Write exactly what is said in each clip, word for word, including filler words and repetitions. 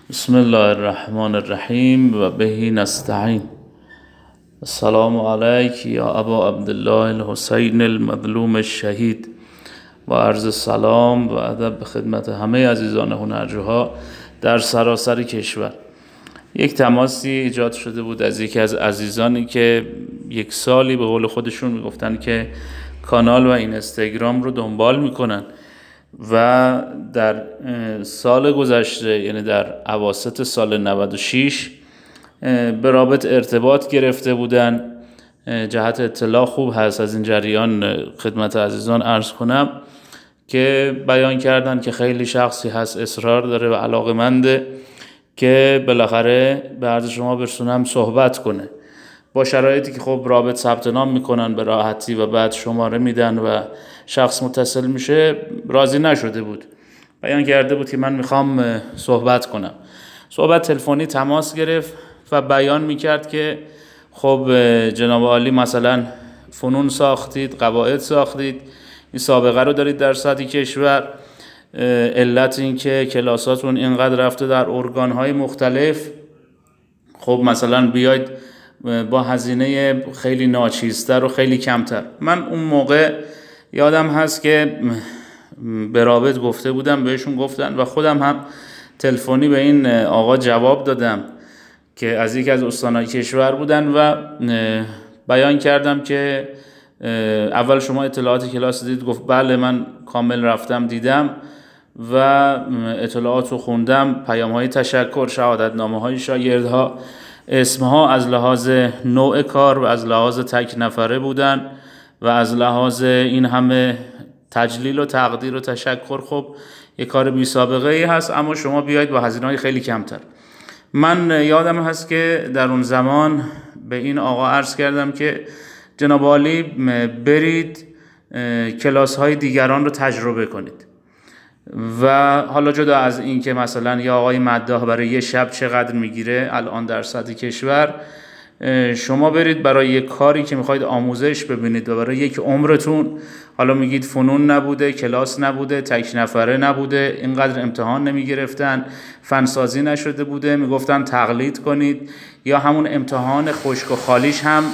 بسم الله الرحمن الرحیم و بهی نستعین. السلام علیک یا ابا عبدالله الحسین المظلوم الشهید و عرض سلام و ادب به خدمت همه عزیزان هنرجوها در سراسر کشور. یک تماسی ایجاد شده بود از یکی از عزیزانی که یک سالی به قول خودشون میگفتن که کانال و اینستاگرام رو دنبال میکنن و در سال گذشته، یعنی در اواسط سال نود و شش به رابط ارتباط گرفته بودن. جهت اطلاع خوب هست از این جریان خدمت عزیزان عرض کنم که بیان کردن که خیلی شخصی هست اصرار داره و علاقه‌منده که بالاخره به عرض شما برسونم صحبت کنه، با شرایطی که خب رابط ثبت نام میکنن به راحتی و بعد شماره میدن و شخص متصل میشه. راضی نشده بود، بیان کرده بود که من میخوام صحبت کنم. صحبت تلفنی تماس گرفت و بیان میکرد که خب جناب عالی مثلا فنون ساختید، قواعد ساختید، این سابقه رو دارید در سطح کشور، علت این که کلاساتون اینقدر رفته در ارگانهای مختلف، خب مثلا بیاید با هزینه خیلی ناچیزتر و خیلی کمتر. من اون موقع یادم هست که به رابط گفته بودم، بهشون گفتن و خودم هم تلفنی به این آقا جواب دادم که از یک از استانهای کشور بودن و بیان کردم که اول شما اطلاعات کلاس دید؟ گفت بله من کامل رفتم دیدم و اطلاعات رو خوندم، پیام های تشکر، شهادت نامه های شاگردها، اسمها از لحاظ نوع کار و از لحاظ تک نفره بودن و از لحاظ این همه تجلیل و تقدیر و تشکر. خب یک کار بی سابقه ای هست، اما شما بیاید با هزینه‌های خیلی کمتر. من یادم هست که در اون زمان به این آقا عرض کردم که جناب عالی برید کلاس های دیگران رو تجربه کنید و حالا جدا از این که مثلا یا آقای مداح برای یه شب چقدر میگیره الان در سطح کشور، شما برید برای یک کاری که میخواید آموزش ببینید و برای یک عمرتون، حالا میگید فنون نبوده، کلاس نبوده، تک نفره نبوده، اینقدر امتحان نمیگرفتن، فنسازی نشده بوده، میگفتن تقلید کنید، یا همون امتحان خشک و خالیش هم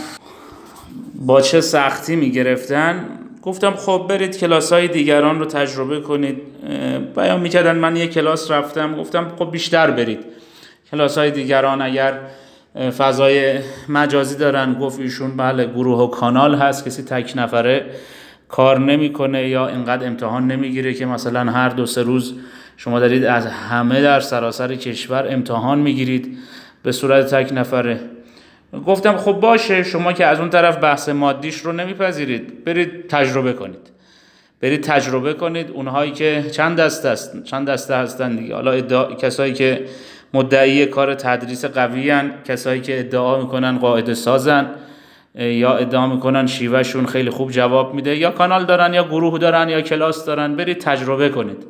با چه سختی میگرفتن. گفتم خب برید کلاس های دیگران رو تجربه کنید. بیان میکردن من یک کلاس رفتم، گفتم خب بیشتر برید کلاس های دیگران، اگر فضای مجازی دارن. گفت ایشون بله گروه و کانال هست، کسی تک نفره کار نمیکنه یا اینقدر امتحان نمیگیره که مثلا هر دو سه روز شما دارید از همه در سراسر کشور امتحان میگیرید به صورت تک نفره. گفتم خب باشه، شما که از اون طرف بحث مادیش رو نمیپذیرید، برید تجربه کنید، برید تجربه کنید. اونهایی که چند دسته هستن، چند دسته هستن دیگه، حالا ادعا... کسایی که مدعی کار تدریس قوی هن، کسایی که ادعا میکنن قاعده سازن یا ادعا میکنن شیوهشون خیلی خوب جواب میده، یا کانال دارن یا گروه دارن یا کلاس دارن، برید تجربه کنید.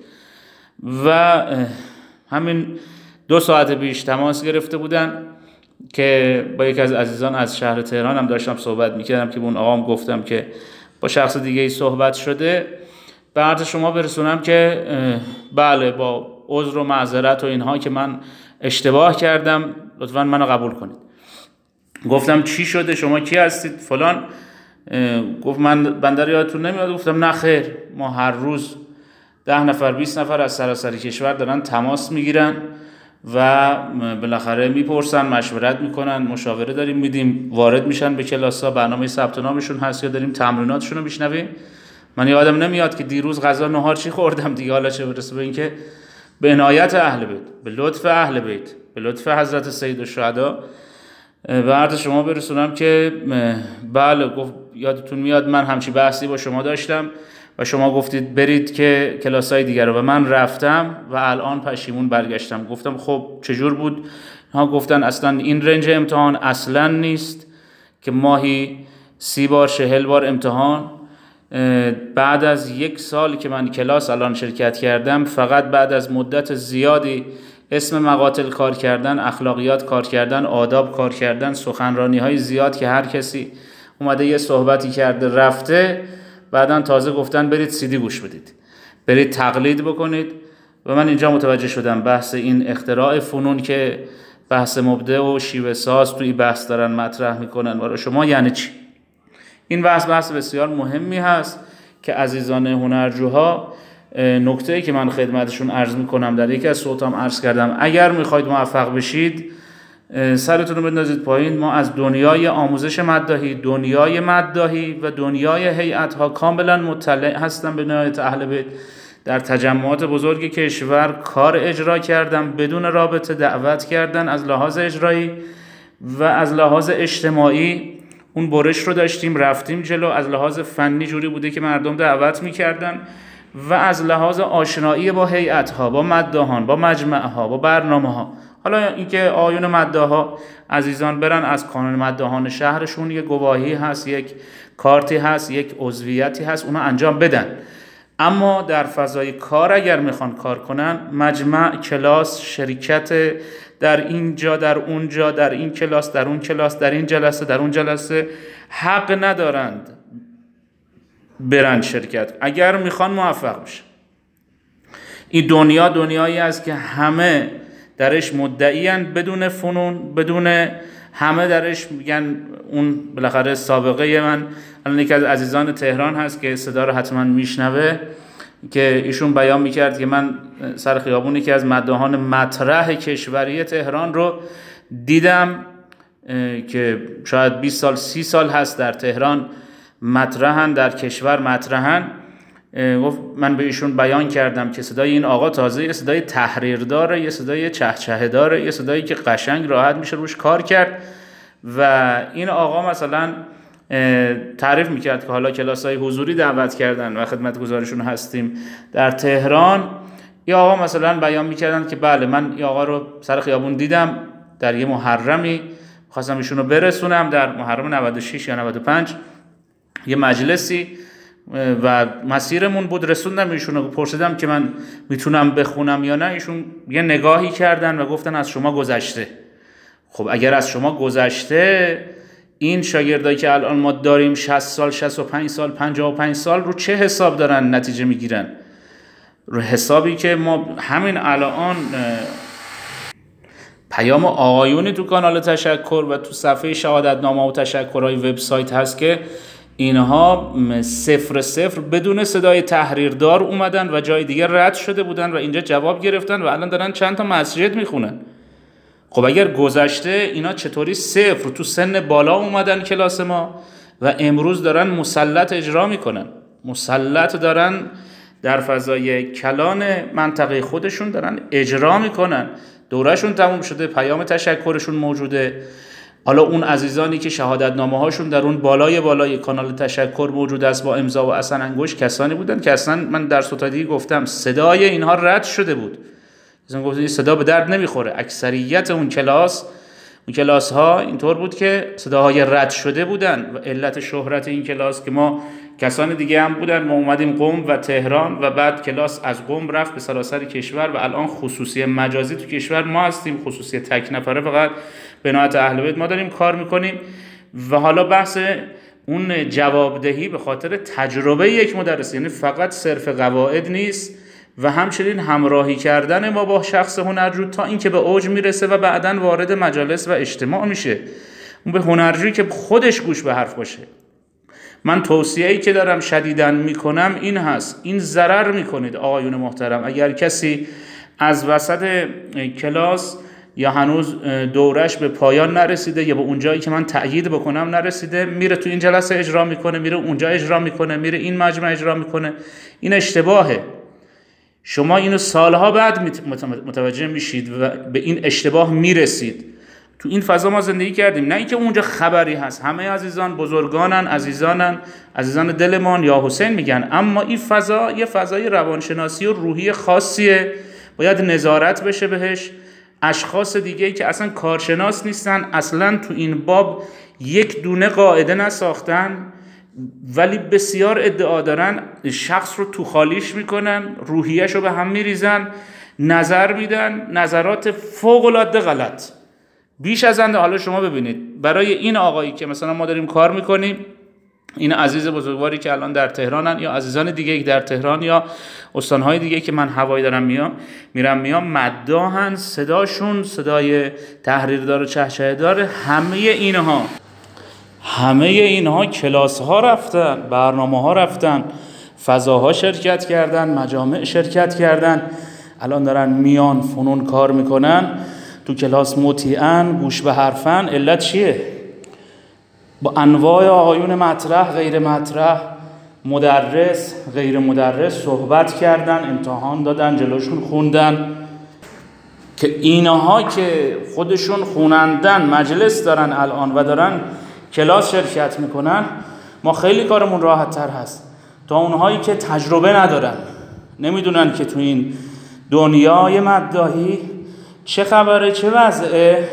و همین دو ساعت پیش تماس گرفته بودن که با یک از عزیزان از شهر تهران هم داشتم صحبت میکردم که به اون آقام گفتم که با شخص دیگه ای صحبت شده. به عرض شما برسونم که بله با عذر و معذرت و اینها که من اشتباه کردم، لطفاً منو قبول کنید. گفتم چی شده، شما کی هستید فلان؟ گفت من بندر یادتون نمیاد. گفتم نه خیر، ما هر روز ده نفر بیست نفر از سراسر کشور دارن تماس میگیرن و بالاخره میپرسن، مشورت میکنن، مشاوره داریم میدیم، وارد میشن به کلاس‌ها، برنامه ثبت نامشون هست یا داریم تمریناتشون رو میشنویم. من یادم نمیاد که دیروز غذا نهار چی خوردم دیگه، حالا چه برسه به اینکه به عنایت اهل بیت، به لطف اهل بیت، به لطف حضرت سید الشهدا به عرض شما برسونم که بله، گفت یادتون میاد من همچی بحثی با شما داشتم و شما گفتید برید که کلاسای دیگر رو، و من رفتم و الان پشیمون برگشتم. گفتم خب چجور بود؟ ها گفتن اصلا این رنج امتحان اصلا نیست که ماهی سی بار چهل بار امتحان. بعد از یک سال که من کلاس الان شرکت کردم، فقط بعد از مدت زیادی اسم مقاتل کار کردن، اخلاقیات کار کردن، آداب کار کردن، سخنرانی های زیاد که هر کسی اومده یه صحبتی کرده رفته، بعدن تازه گفتن برید سیدی گوش بدید، برید تقلید بکنید و من اینجا متوجه شدم بحث این اختراع فنون که بحث مبدع و شیوه ساز توی بحث دارن مطرح میکنن برای شما یعنی چی. این بحث بحث بسیار مهمی هست که عزیزان هنرجوها، نکته‌ای که من خدمتشون عرض میکنم در یکی از صوتام عرض کردم، اگر میخواید موفق بشید سرتون رو بندازید پایین. ما از دنیای آموزش مداحی، دنیای مداحی و دنیای هیئت‌ها کاملا مطلع هستم به نهایت اهل بیت. در تجمعات بزرگ کشور کار اجرا کردم، بدون رابطه دعوت کردن از لحاظ اجرایی و از لحاظ اجتماعی اون برش رو داشتیم، رفتیم جلو. از لحاظ فنی جوری بوده که مردم دعوت می‌کردن و از لحاظ آشنایی با هیئت‌ها، با مداحان، با مجمع‌ها، با برنامه‌ها. حالا اینکه آیون مداحا عزیزان برن از کانون مداحان شهرشون یک گواهی هست، یک کارتی هست، یک عضویتی هست، اونا انجام بدن. اما در فضای کار اگر میخوان کار کنن، مجمع، کلاس، شرکت در اینجا، در اونجا، در این کلاس، در اون کلاس، در این جلسه، در اون جلسه، حق ندارند برن شرکت اگر میخوان موفق بشن. این دنیا دنیایی است که همه درش مدعیان بدون فنون، بدون، همه درش میگن اون بالاخره سابقه من. الان یکی از عزیزان تهران هست که صدا رو حتما میشنوه که ایشون بیان میکرد که من سر خیابون یکی از مداحان مطرح کشوری تهران رو دیدم که شاید بیست سال سی سال هست در تهران مطرحن، در کشور مطرحن. گفت من به ایشون بیان کردم که صدای این آقا تازه یه صدای تحریر داره، یه صدای چهچه داره، یه صدایی که قشنگ راحت میشه روش کار کرد. و این آقا مثلا تعریف میکرد که حالا کلاسای حضوری دعوت کردن و خدمتگزارشون هستیم در تهران. این آقا مثلا بیان میکردن که بله من این آقا رو سر خیابون دیدم در یه محرمی، خواستم ایشون رو برسونم در محرم نود و شش یا نود و پنج یه مجلسی و مسیرمون بود، رسوندم ایشون رو، پرسیدم که من میتونم بخونم یا نه. ایشون یه نگاهی کردن و گفتن از شما گذشته. خب اگر از شما گذشته، این شاگردایی که الان ما داریم شصت سال، شصت و پنج سال، پنجاه و پنج سال رو چه حساب دارن نتیجه میگیرن؟ رو حسابی که ما همین الان پیام آقایونی تو کانال تشکر و تو صفحه شهادتنامه و تشکرهای وبسایت هست که اینها صفر صفر بدون صدای تحریردار اومدن و جای دیگه رد شده بودن و اینجا جواب گرفتن و الان دارن چند تا مسجد میخونن. خب اگر گذشته اینا چطوری صفر تو سن بالا اومدن کلاس ما و امروز دارن مسلط اجرا میکنن، مسلط دارن در فضای کلان منطقه خودشون دارن اجرا میکنن. دورهشون تموم شده، پیام تشکرشون موجوده. حالا اون عزیزانی که شهادتنامه هاشون در اون بالای بالای کانال تشکر موجود است با امضا و اصلا انگشت، کسانی بودن که اصلا من در ستادی گفتم صدای اینها رد شده بود. مثلا گفتم این صدا به درد نمیخوره. اکثریت اون کلاس اون کلاس ها اینطور بود که صداهای رد شده بودن و علت شهرت این کلاس که ما کسان دیگه هم بودن، ما اومدیم قم و تهران و بعد کلاس از قم رفت به سراسر کشور و الان خصوصی مجازی تو کشور ما هستیم، خصوصی تک نفره فقط به نهایت اهل بیت ما داریم کار میکنیم. و حالا بحث اون جوابدهی به خاطر تجربه یک مدرس، یعنی فقط صرف قواعد نیست و همچنین همراهی کردن ما با شخص هنرجو تا اینکه به اوج میرسه و بعداً وارد مجالس و اجتماع میشه. اون به هنرجویی که خودش گوش به حرف باشه. من توصیه‌ای که دارم شدیداً میکنم این هست، این ضرر میکنید آقایون محترم. اگر کسی از وسط کلاس یا هنوز دورش به پایان نرسیده یا به اون جایی که من تأیید بکنم نرسیده، میره تو این جلسه اجرا میکنه، میره اونجا اجرا میکنه، میره این مجمع اجرا میکنه، این اشتباهه. شما اینو سالها بعد متوجه میشید و به این اشتباه میرسید. تو این فضا ما زندگی کردیم، نه اینکه اونجا خبری هست. همه عزیزان بزرگانن، عزیزانن، عزیزان دلمان یا حسین میگن، اما این فضا یه فضای روانشناسی و روحی خاصیه، باید نظارت بشه بهش. اشخاص دیگه‌ای که اصلا کارشناس نیستن، اصلا تو این باب یک دونه قاعده نساختن، ولی بسیار ادعا دارن، شخص رو تو خالیش میکنن، روحیش رو به هم میریزن، نظر میدن، نظرات فوق‌العاده غلط بیش از انده. حالا شما ببینید برای این آقایی که مثلا ما داریم کار میکنیم این عزیز بزرگواری که الان در تهرانن یا عزیزان دیگه که در تهران یا استانهای دیگه که من هوایی دارم میام میرم میام مداحن، صداشون صدای تحریردار و چهچه دار. همه اینها همه اینها کلاس ها رفتن، برنامه ها رفتن، فضاها شرکت کردن، مجامع شرکت کردن، الان دارن میان فنون کار میکنن، تو کلاس مطیعن، گوش به حرفن. علت چیه؟ با انواع آقایون مطرح، غیر مطرح، مدرس، غیر مدرس صحبت کردن، امتحان دادن، جلوشون خوندن که اینها که خودشون خونندن، مجلس دارن الان و دارن کلاس شرکت میکنن، ما خیلی کارمون راحت تر هست تا اونهایی که تجربه ندارن، نمیدونن که تو این دنیای مداحی چه خبره، چه وضعه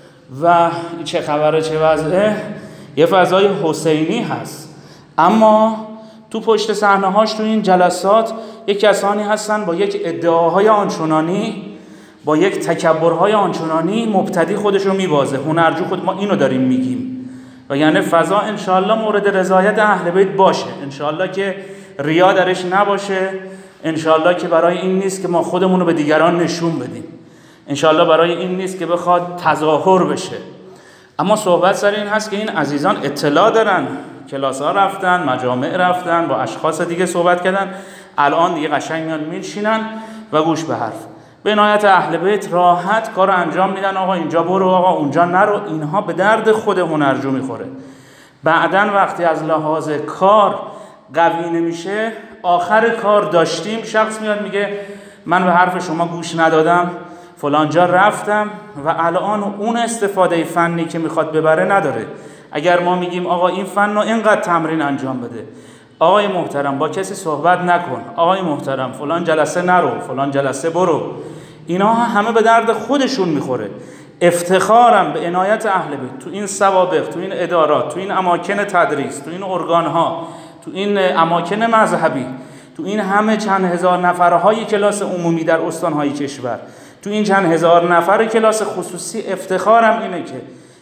و چه خبره چه وضعه. یه فضای حسینی هست، اما تو پشت صحنه هاش تو این جلسات یک کسانی هستن با یک ادعاهای آنچنانی، با یک تکبرهای آنچنانی مبتدی خودش رو میبازه. هنرجو خود ما اینو داریم میگیم و یعنی فضا انشاءالله مورد رضایت اهل بیت باشه، انشاءالله که ریا درش نباشه، انشاءالله که برای این نیست که ما خودمون رو به دیگران نشون بدیم، انشاءالله برای این نیست که بخواد تظاهر بشه. اما صحبت سر این هست که این عزیزان اطلاع دارن، کلاس ها رفتن، مجامع رفتن، با اشخاص دیگه صحبت کردن، الان دیگه قشنگ میان میشینن و گوش به حرف. به عنایت اهل بیت راحت کار انجام میدن، آقا اینجا برو، آقا اونجا نرو. اینها به درد خود هنرجو میخوره. بعدن وقتی از لحاظ کار قوی نمیشه، آخر کار داشتیم شخص میاد میگه من به حرف شما گوش ندادم، فلان جا رفتم و الان اون استفاده فنی که میخواد ببره نداره. اگر ما میگیم آقا این فن رو اینقدر تمرین انجام بده، آقای محترم با کسی صحبت نکن، آقای محترم فلان جلسه نرو، فلان جلسه برو، اینا همه به درد خودشون میخوره. افتخارم به عنایت اهل بیت تو این سوابق، تو این ادارات، تو این اماکن تدریس، تو این ارگانها، تو این اماکن مذهبی، تو این همه چند هزار نفرهای کلاس عمومی در استانهای کشور، تو این چند هزار نفر کلاس خصوصی، افتخارم اینه که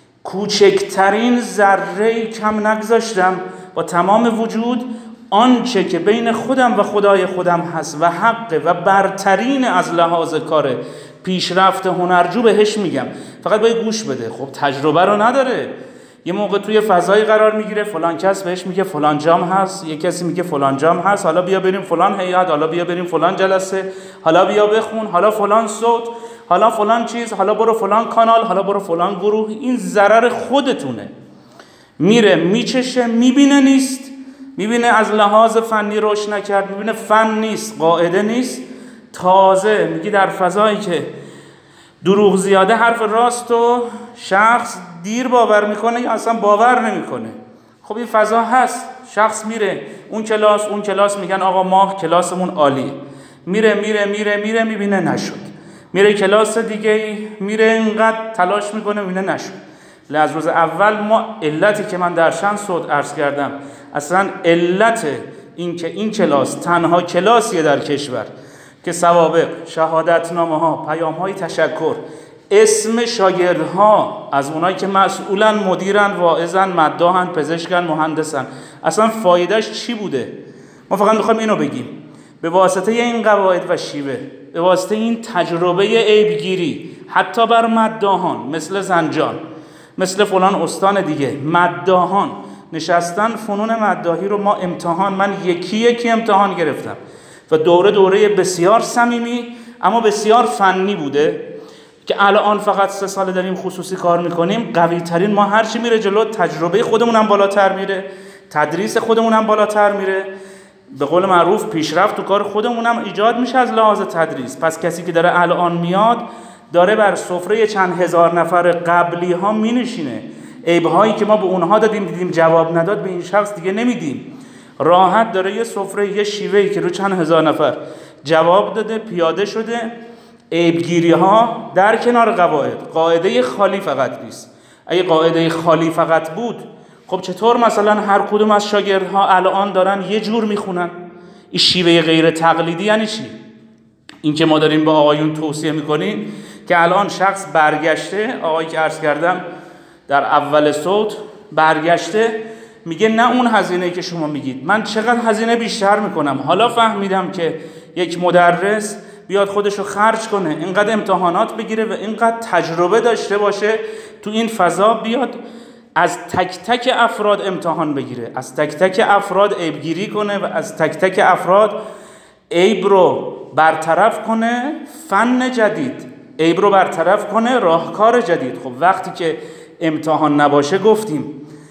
کوچکترین ذره کم نگذاشتم با تمام وجود آنچه که بین خودم و خدای خودم هست و حق و برترین از لحاظ کار پیشرفت هنرجو بهش میگم. فقط باید گوش بده. خب تجربه رو نداره. یه موقع توی فضایی قرار میگیره، فلان کس بهش میگه فلان جام هست، یه کسی میگه فلان جام هست، حالا بیا بریم فلان هیئت، حالا بیا بریم فلان جلسه، حالا بیا بخون، حالا فلان صوت، حالا فلان چیز، حالا برو فلان کانال، حالا برو فلان گروه. این ضرر خودتونه. میره میچشه، میبینه نیست، میبینه از لحاظ فنی روش نکرد، میبینه فن نیست، قاعده نیست. تازه میگی در فضایی که دروغ زیاده حرف راست و شخص دیر باور میکنه یا اصلا باور نمیکنه. خب این فضا هست. شخص میره اون کلاس، اون کلاس میگن آقا ما کلاسمون عالیه، میره میره میره میره میبینه نشد، میره کلاس دیگه، میره اینقدر تلاش میکنه میبینه نشد. از روز اول ما علتی که من در شان صوت عرض کردم، اصلا علت این که این کلاس تنها کلاسیه در کشور که سوابق، شهادتنامه ها، پیام های تشکر، اسم شاگردها از اونایی که مسئولن، مدیرن، واعظن، مداحن، پزشکن، مهندسن، اصلا فایدهش چی بوده؟ ما فقط میخوایم اینو بگیم. به واسطه این قواعد و شیوه، به واسطه این تجربه عیبگیری، حتی بر مداحان مثل زنجان، مثل فلان استان دیگه، مداحان نشستن فنون مداحی رو ما امتحان، من یکی یکی امتحان گرفتم و دوره دوره بسیار صمیمی اما بسیار فنی بوده که الان فقط سه سال داریم خصوصی کار میکنیم. قوی ترین ما هرچی میره جلو، تجربه خودمون هم بالاتر میره، تدریس خودمون هم بالاتر میره، به قول معروف پیشرفت تو کار خودمون هم ایجاد میشه از لحاظ تدریس. پس کسی که داره الان میاد، داره بر سفره چند هزار نفر قبلی ها مینشینه. عیب‌هایی که ما به اونها دادیم دیدیم جواب نداد، به این شخص دیگه نمیدیم. راحت داره یه سفره، یه شیوهی که رو چند هزار نفر جواب داده، پیاده شده. عیبگیری ها در کنار قواعد، قاعده خالی فقط نیست. اگه قاعده خالی فقط بود، خب چطور مثلا هر کدوم از شاگردها الان دارن یه جور میخونن؟ این شیوه غیر تقلیدی یعنی چی؟ این که ما داریم به آقایون توصیه میکنیم که الان شخص برگشته، آقایی که عرض کردم در اول صوت برگشته، میگه نه اون هزینه که شما میگید، من چقدر هزینه بیشتر میکنم. حالا فهمیدم که یک مدرس بیاد خودشو خرج کنه، اینقدر امتحانات بگیره و اینقدر تجربه داشته باشه تو این فضا، بیاد از تک تک افراد امتحان بگیره، از تک تک افراد عیبگیری کنه و از تک تک افراد عیب رو برطرف کنه، فن جدید عیب رو برطرف کنه، راهکار جدید. خب وقتی که امتحان نباشه گفتیم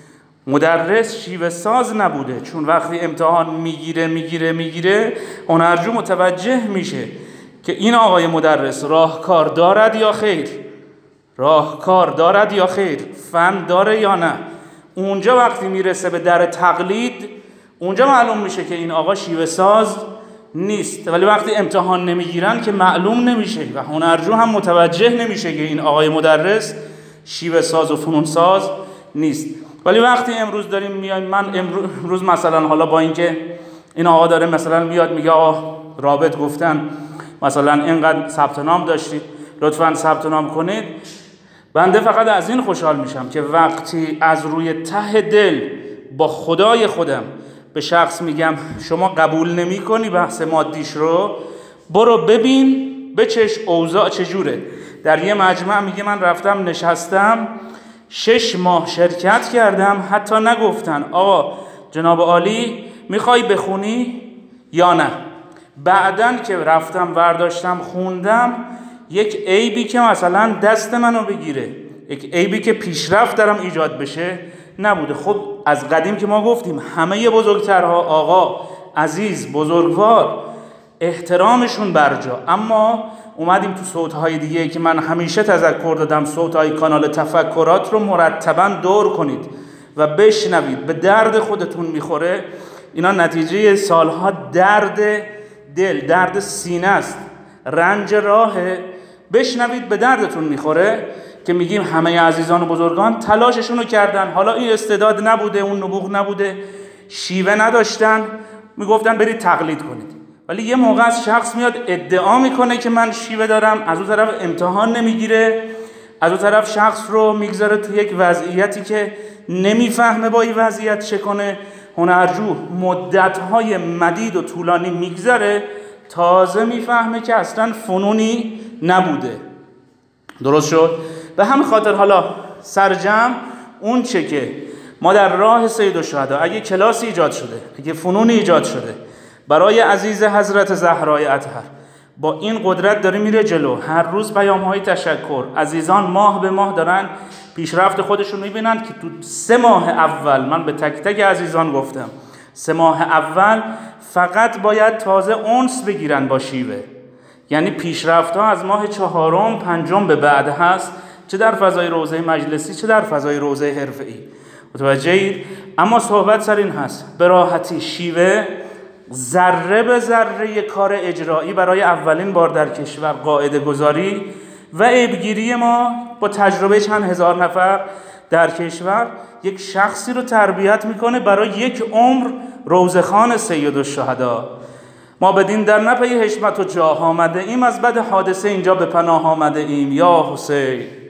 مدرس شیوه ساز نبوده، چون وقتی امتحان میگیره میگیره میگیره هنرجو متوجه میشه که این آقای مدرس راهکار دارد یا خیر، راهکار دارد یا خیر، فن داره یا نه. اونجا وقتی میرسه به در تقلید، اونجا معلوم میشه که این آقا شیوه ساز نیست. ولی وقتی امتحان نمیگیرن که معلوم نمیشه و هنرجو هم متوجه نمیشه که این آقای مدرس شیوه ساز و فنون ساز نیست. ولی وقتی امروز داریم میایم، من امروز مثلا حالا با اینکه این آقا داره مثلا میاد میگه آقا رابط گفتن مثلا اینقدر ثبت نام داشتید لطفاً ثبت نام کنید، بنده فقط از این خوشحال میشم که وقتی از روی ته دل با خدای خودم به شخص میگم شما قبول نمی کنی بحث مادیش رو، برو ببین بچش اوضاع چجوره. در یه مجمع میگه من رفتم نشستم شش ماه شرکت کردم، حتی نگفتن آقا جناب عالی میخوای بخونی یا نه. بعدن که رفتم ورداشتم خوندم، یک عیبی که مثلا دست منو بگیره، یک عیبی که پیشرفت دارم ایجاد بشه نبوده. خب از قدیم که ما گفتیم همه بزرگترها آقا عزیز بزرگوار احترامشون برجا، اما اومدیم تو صوت‌های دیگه که من همیشه تذکر دادم، صوت‌های کانال تفکرات رو مرتباً دور کنید و بشنوید، به درد خودتون میخوره. اینا نتیجه سالها درد دل، درد سینه است، رنج راهه. بشنوید به دردتون میخوره که میگیم همه عزیزان و بزرگان تلاششون رو کردن، حالا این استعداد نبوده، اون نبوغ نبوده، شیوه نداشتن، میگفتن برید تقلید کنید. ولی یه موقع از شخص میاد ادعا میکنه که من شیوه دارم، از اون طرف امتحان نمیگیره، از اون طرف شخص رو میگذاره تو یک وضعیتی که نمیفهمه با این وضعیت چه کنه. هنرجو مدت‌های مدید و طولانی میگذره تازه میفهمه که اصلا فنونی نبوده. درست شد؟ به همین خاطر حالا سرجم اون چه که ما در راه سیدالشهدا اگه کلاسی ایجاد شده، اگه فنونی ایجاد شده برای عزیز حضرت زهرای اطهر، با این قدرت داره میره جلو. هر روز پیام‌های تشکر، عزیزان ماه به ماه دارن پیشرفت خودشون میبینن که تو سه ماه اول، من به تک تک عزیزان گفتم، سه ماه اول فقط باید تازه اونس بگیرن با شیوه، یعنی پیشرفت ها از ماه چهارم پنجم به بعد هست، چه در فضای روزه مجلسی چه در فضای روزه حرفه‌ای. متوجهید؟ اما صحبت سر این هست به راحتی شیوه ذره به ذره کار اجرایی برای اولین بار در کشور قاعده گذاری و عیبگیری ما با تجربه چند هزار نفر در کشور یک شخصی رو تربیت میکنه برای یک عمر روزخوان سیدالشهدا. ما بدین در نپی حشمت و جاه آمده ایم، از بد حادثه اینجا به پناه آمده ایم. یا حسین